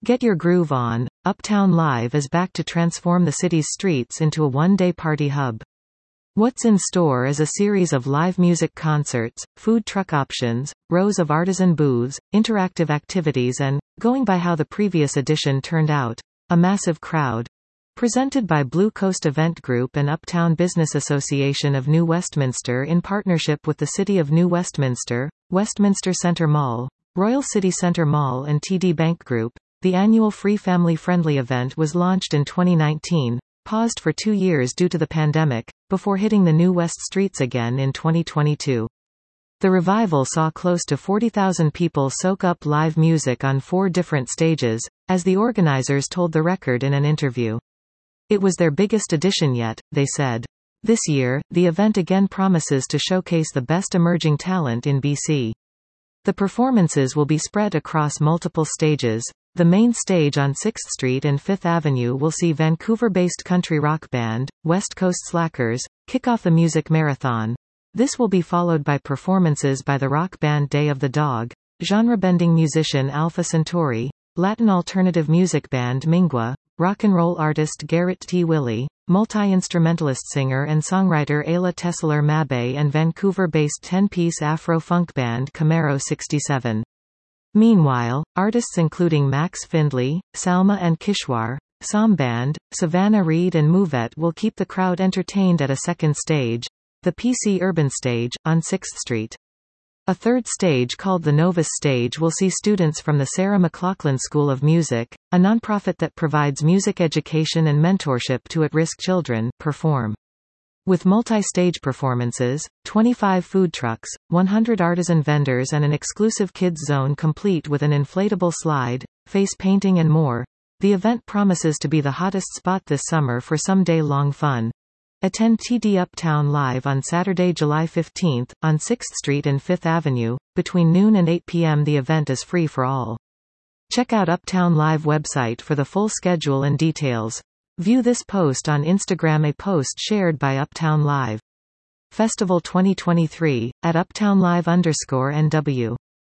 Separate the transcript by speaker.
Speaker 1: Get your groove on. Uptown Live is back to transform the city's streets into a one-day party hub. What's in store is a series of live music concerts, food truck options, rows of artisan booths, interactive activities and, going by how the previous edition turned out, a massive crowd. Presented by Blue Coast Event Group and Uptown Business Association of New Westminster in partnership with the City of New Westminster, Westminster Center Mall, Royal City Center Mall and TD Bank Group, the annual free family-friendly event was launched in 2019, paused for 2 years due to the pandemic, before hitting the New West streets again in 2022. The revival saw close to 40,000 people soak up live music on 4 different stages, as the organizers told The Record in an interview. It was their biggest edition yet, they said. This year, the event again promises to showcase the best emerging talent in BC. The performances will be spread across multiple stages. The main stage on 6th Street and 5th Avenue will see Vancouver-based country rock band, West Coast Slackers, kick off the music marathon. This will be followed by performances by the rock band Day of the Dog, genre-bending musician Alpha Centauri, Latin alternative music band Mingua, rock and roll artist Garrett T. Willie, multi-instrumentalist singer and songwriter Ayla Tesseler Mabe and Vancouver-based 10-piece Afro-funk band Camaro 67. Meanwhile, artists including Max Findlay, Salma and Kishwar, Som Band, Savannah Reed and Mouvette will keep the crowd entertained at a second stage, the PC Urban Stage, on 6th Street. A third stage called the Novus Stage will see students from the Sarah McLachlan School of Music, a nonprofit that provides music education and mentorship to at-risk children, perform. With multi-stage performances, 25 food trucks, 100 artisan vendors and an exclusive kids zone complete with an inflatable slide, face painting and more, the event promises to be the hottest spot this summer for some day-long fun. Attend TD Uptown Live on Saturday, July 15, on 6th Street and 5th Avenue. Between noon and 8 p.m. the event is free for all. Check out Uptown Live website for the full schedule and details. View this post on Instagram, a post shared by Uptown Live. Festival 2023, at UptownLive_NW.